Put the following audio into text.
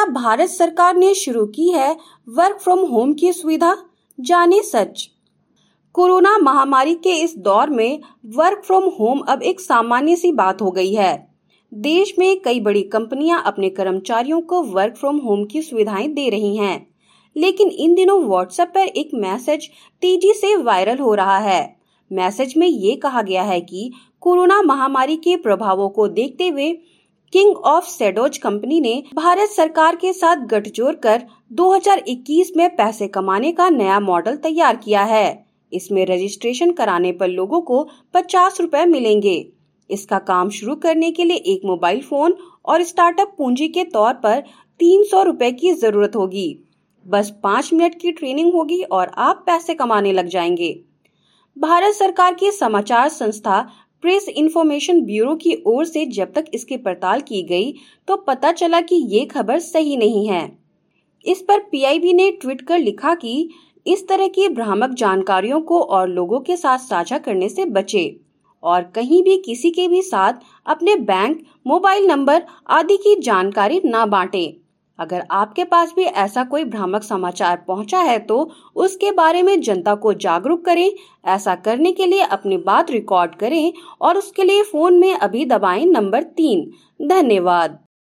क्या भारत सरकार ने शुरू की है वर्क फ्रॉम होम की सुविधा? जाने सच। कोरोना महामारी के इस दौर में वर्क फ्रॉम होम अब एक सामान्य सी बात हो गई है। देश में कई बड़ी कंपनियां अपने कर्मचारियों को वर्क फ्रॉम होम की सुविधाएं दे रही हैं, लेकिन इन दिनों व्हाट्सएप पर एक मैसेज तेजी से वायरल हो रहा है। मैसेज में ये कहा गया है कि कोरोना महामारी के प्रभावों को देखते हुए किंग ऑफ शैडोज कंपनी ने भारत सरकार के साथ गठजोड़ कर 2021 में पैसे कमाने का नया मॉडल तैयार किया है। इसमें रजिस्ट्रेशन कराने पर लोगों को 50 रुपए मिलेंगे। इसका काम शुरू करने के लिए एक मोबाइल फोन और स्टार्टअप पूंजी के तौर पर 300 रुपए की जरूरत होगी। बस 5 मिनट की ट्रेनिंग होगी और आप पैसे कमाने लग जाएंगे। भारत सरकार की समाचार संस्था प्रेस इन्फॉर्मेशन ब्यूरो की ओर से जब तक इसकी पड़ताल की गई तो पता चला कि ये खबर सही नहीं है। इस पर पीआईबी ने ट्वीट कर लिखा कि इस तरह की भ्रामक जानकारियों को और लोगों के साथ साझा करने से बचे और कहीं भी किसी के भी साथ अपने बैंक, मोबाइल नंबर आदि की जानकारी ना बांटें। अगर आपके पास भी ऐसा कोई भ्रामक समाचार पहुंचा है तो उसके बारे में जनता को जागरूक करें। ऐसा करने के लिए अपनी बात रिकॉर्ड करें और उसके लिए फोन में अभी दबाएं नंबर 3। धन्यवाद।